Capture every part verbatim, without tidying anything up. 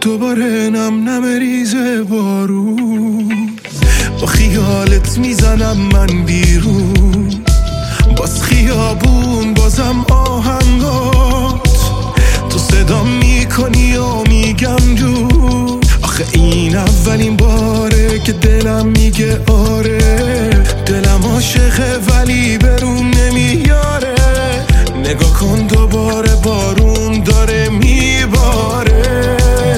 دوباره نم نم ریزه بارون، با خیالت میزنم من بیرون، باز خیابون بازم آهنگات، تو صدا میکنی و میگم جو. آخه این اولین باره که دلم میگه آره، دلم عاشقه ولی برون نمیاره. نگاه کن دوباره بارون داره میباره،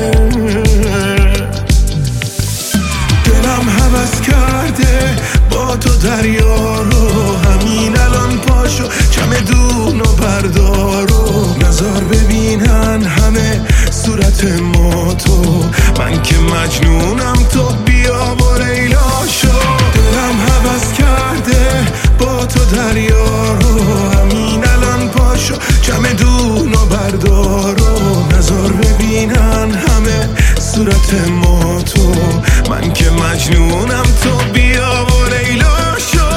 دلم هوس کرده با تو دریا رو، همین الان پاشو چمدون و بردارو، نظر ببینن همه صورت ما تو، من که مجنونم تو بیا و لیلا شو. دلم هوس کرده با تو دریا رو، همین الان پاشو چمدون و بردارو، نظر ببینن همه صورت ما تو، من که مجنونم تو بیا و لیلا شو.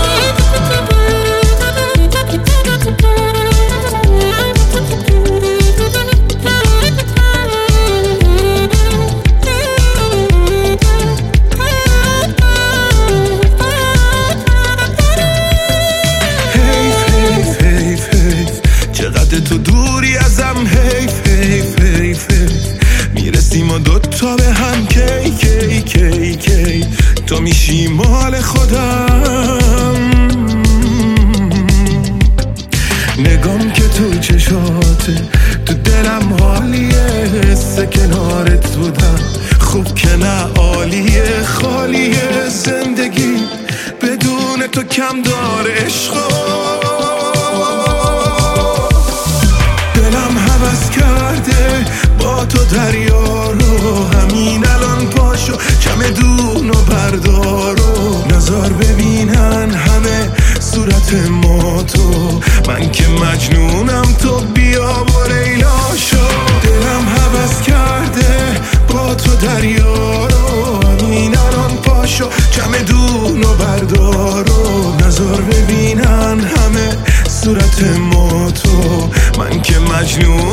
چقدر تو دوری ازم، حیف حیف حیف حیف، میرسیم و دوتا به هم کی کی کی کی، تو میشی مال خودم. نگام که تو چشاته، تو دلم حالیه، حس کنارت بودم خوب که نه عالیه، خالیه زندگی بدون تو کم داره عشقا. دلم هوس کرده با تو دریا رو، همین الان پاشو چمدون و بردارو، نظر ببینن همه صورت ما تو، من که مجنونم تو بیا و لیلا شو. دلم هوس کرده با تو دریا رو، همین الان پاشو چمدون و بردارو، نظر ببینن همه صورت ما تو، من که مجنون